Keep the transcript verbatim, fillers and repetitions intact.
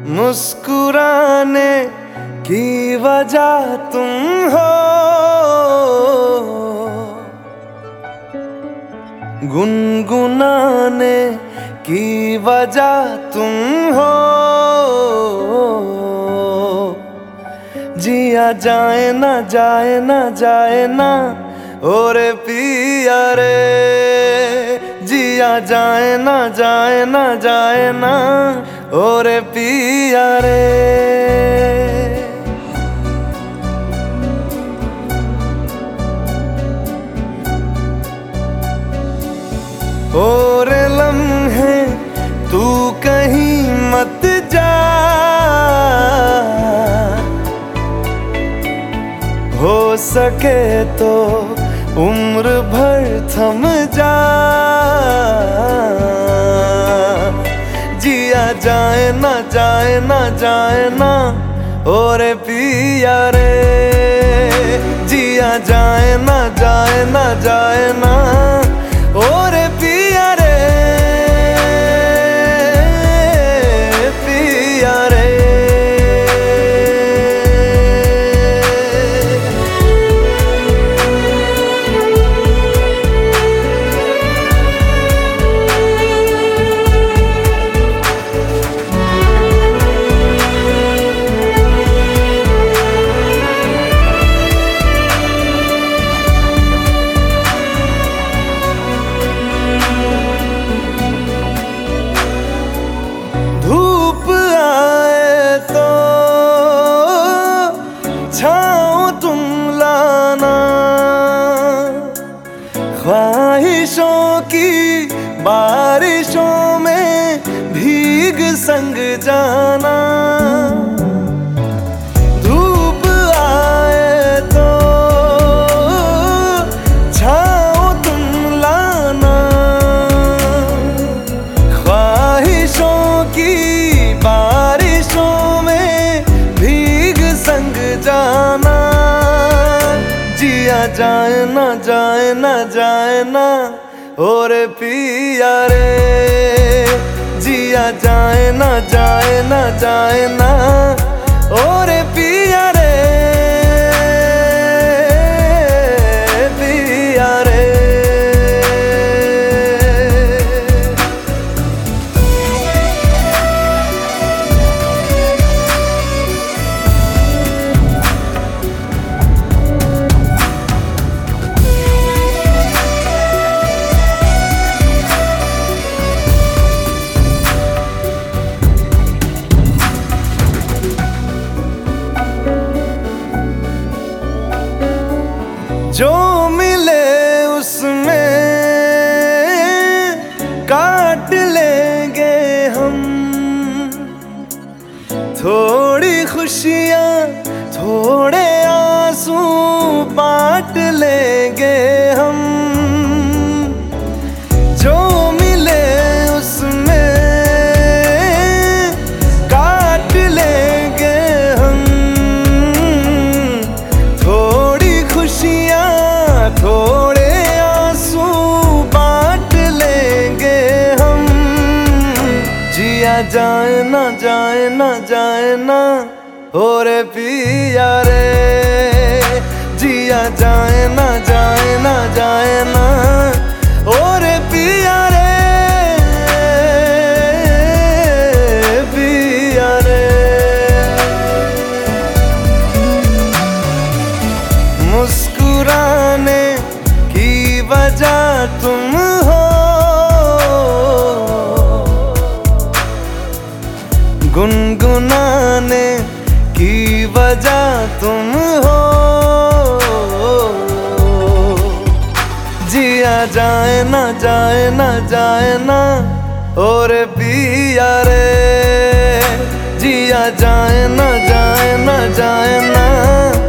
मुस्कुराने की वजह तुम हो, गुनगुनाने की वजह तुम हो। जिया जाए ना जाए ना जाए ना ओरे पिया रे, जिया जाए ना जाए ना जाए ना ओरे पिया रे। और लम्हे तू कहीं मत जा, हो सके तो उम्र भर थम जा। जिया जाए ना जाए ना जाए ना ओरे पिया रे, जिया जाए ना जाए ना जाए ना ओरे पिया रे, पिया रे। छाँव तुम लाना, ख्वाहिशों की बारिशों में भीग संग जाना। धूप आए तो छाँव तुम लाना, ख्वाहिशों की बारिशों में भीग संग जाना। जिया जाए ना जाए ना जाए ना ओरे पिया रे, जिया जाए ना जाए ना जाए ना ओरे पिया रे, पिया रे। जो मिले उसमें काट लेंगे हम, थोड़ी खुशियाँ थोड़े आंसू बांट लेंगे हम। जो मिले उसमें काट लेंगे हम, थोड़ी खुशियाँ थोड़े आंसू बांट लेंगे हम। जिया जाए ना जाए ना जाए ना ओरे पिया रे, जिया जाए ना जाए ना जाए ना ओरे पिया रे, पिया रे। मुस्कुराने की वजह तुम हो, गुनगुनाने की वजह तुम हो। जिया जाए ना जाए ना जाए ना ओरे पिया रे, जिया जाए ना जाए ना जाए ना